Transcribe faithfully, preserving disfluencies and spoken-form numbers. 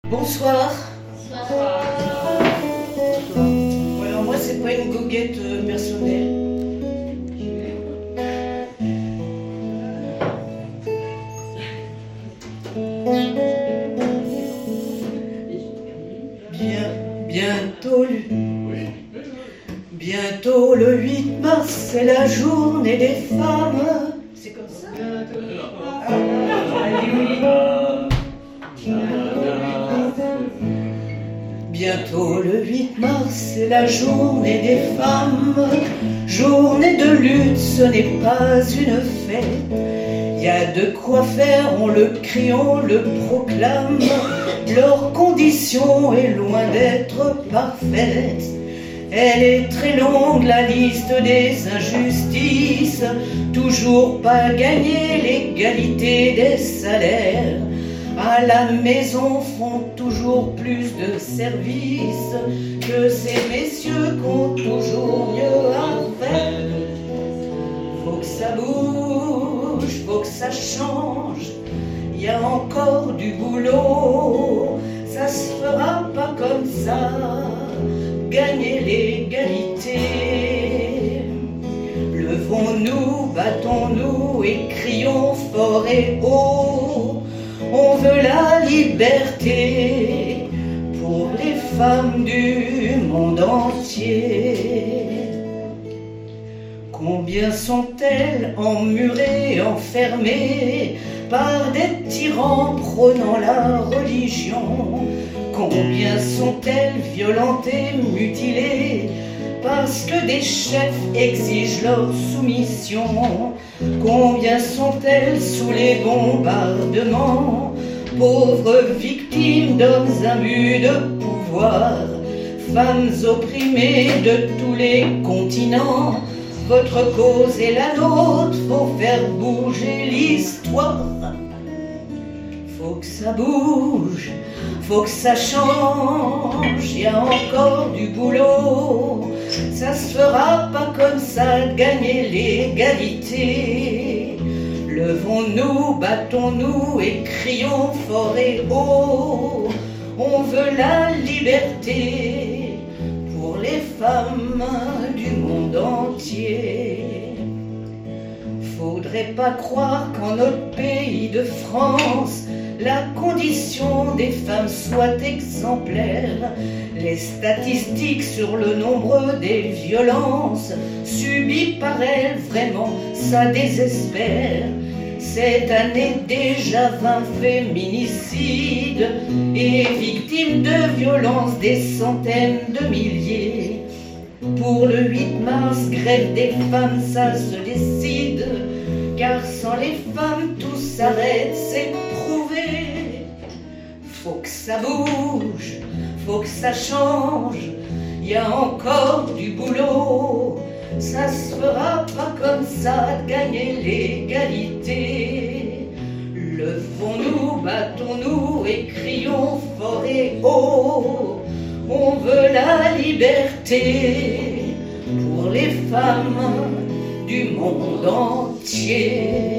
Bonsoir. Bonsoir. Bon, alors moi c'est pas une goguette euh, personnelle. Bien, bientôt le, bientôt le huit mars, c'est la journée des femmes. C'est comme ça. Ah, allez, oui. Bientôt le huit mars, c'est la journée des femmes. Journée de lutte, ce n'est pas une fête. Il y a de quoi faire, on le crie, on le proclame. Leur condition est loin d'être parfaite. Elle est très longue, la liste des injustices. Toujours pas gagné l'égalité des salaires. À la maison font toujours plus de services que ces messieurs qui ont toujours mieux à faire. Faut que ça bouge, faut que ça change. Il y a encore du boulot, ça se fera pas comme ça. Gagner l'égalité. Levons-nous, battons-nous et crions fort et haut. On veut la liberté pour les femmes du monde entier. Combien sont-elles emmurées, enfermées par des tyrans prônant la religion? Combien sont-elles violentées, mutilées parce que des chefs exigent leur soumission? Combien sont-elles sous les bombardements, pauvres victimes d'hommes imbus de pouvoir, femmes opprimées de tous les continents? Votre cause et la nôtre, faut faire bouger l'histoire. Faut que ça bouge, faut que ça change, y a encore du boulot. Ça se fera pas comme ça, gagner l'égalité. Levons-nous, battons-nous et crions fort et haut. On veut la liberté pour les femmes du monde entier. Faudrait pas croire qu'en notre pays de France, la condition des femmes soit exemplaire. Les statistiques sur le nombre des violences subies par elles, vraiment, ça désespère. Cette année déjà vingt féminicides et victimes de violences des centaines de milliers. Pour le huit mars, grève des femmes, ça se décide. Car sans les femmes, tout s'arrête, c'est prouvé. Faut que ça bouge, faut que ça change. Y a encore du boulot. Ça se fera pas comme ça, gagner l'égalité. Levons-nous, battons-nous et crions fort et haut. On veut la liberté pour les femmes du monde entier.